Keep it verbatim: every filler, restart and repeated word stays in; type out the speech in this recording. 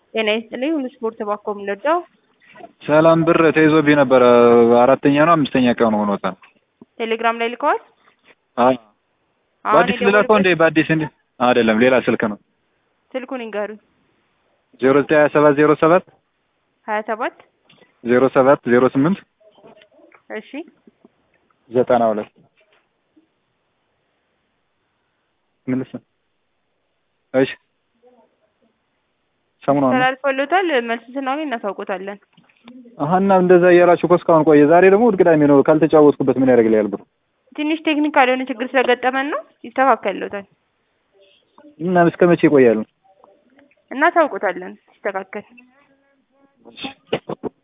ጤና ይስጥልኝ ሁሉ ስፖርት ባኮም ለዳው ሰላም ብር ተይዞብኝ ነበር። አራተኛ ነው አምስተኛ ቀን ሆኖታል። ቴሌግራም ላይ ልከዋል? አይ በአዲስ ልላከው እንዴ? በአዲስ እንዴ? አይደለም ሌላ ስልክ ነው። ስልኩን ይንገሩኝ። ዜሮ ዘጠኝ ሀያ ሰባት ዜሮ ሰባት ሀያ ሰባት ዜሮ ሰባት ዜሮ ስምንት እሺ ዘጠና ሁለት ምንስ? እሺ ሰሙኑን ተላልፎልታል። መልስ ስናገኝ እናሳውቆታለን። አሃና እንደዛ እያላችሁ እኮ እስካሁን ቆየ። ዛሬ ደግሞ እሑድ ቅዳሜ ነው። ካልተጫወትኩበት ምን ያደርግልኛል ብሩ? ትንሽ ቴክኒካል የሆነ ችግር ስለገጠመን ነው። ይስተካከልልዎታል። እና እስከ መቼ ይቆያሉ? እናሳውቆታለን ሲስተካከል።